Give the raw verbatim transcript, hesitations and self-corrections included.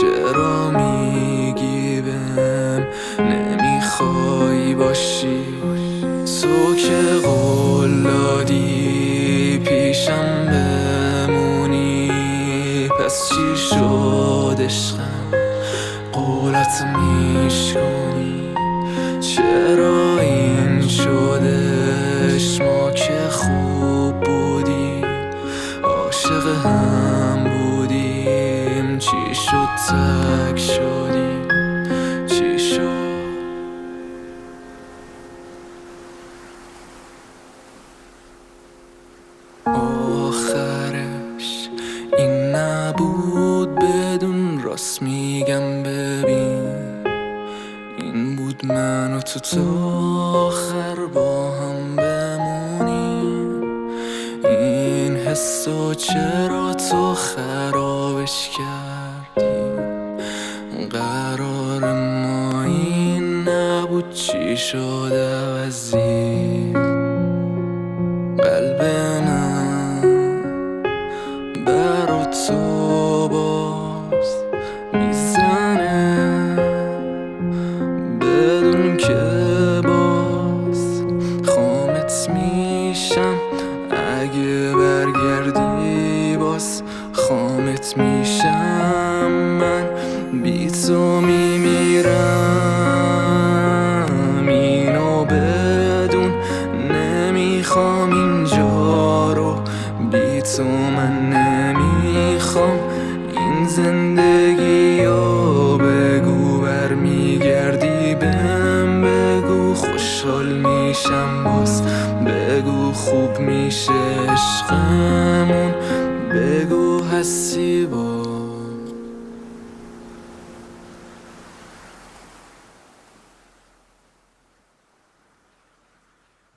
چرا میگی بهم نمیخوای باشی؟ تو که قول دادی پیشم بمونی، پس چی شد عشقم قولت میشکنی؟ چرا این شدش؟ ما که خوب بودیم، عاشق هم بودیم، چی شد تک شدیم؟ چی شد؟ آخرش این نبود بدون، راست میگم ببین این بود من و تو تا آخر با هم بمونیم. این حسو چرا تو خرابش کردی؟ قرار ما این نبود، چی شد عوضی؟ قلب من برا تو باز میزنه بدون که باز خامت میشم. اگه برگردی باز خامت میشم. من بی تو میمیرم، اینو بدون. نمیخوام اینجا رو بی تو من نمیخوام. این زندگی رو بگو برمیگردی بهم، بگو خوشحال میشم باز، بگو خوب میشه عشقمون، بگو هستی باز.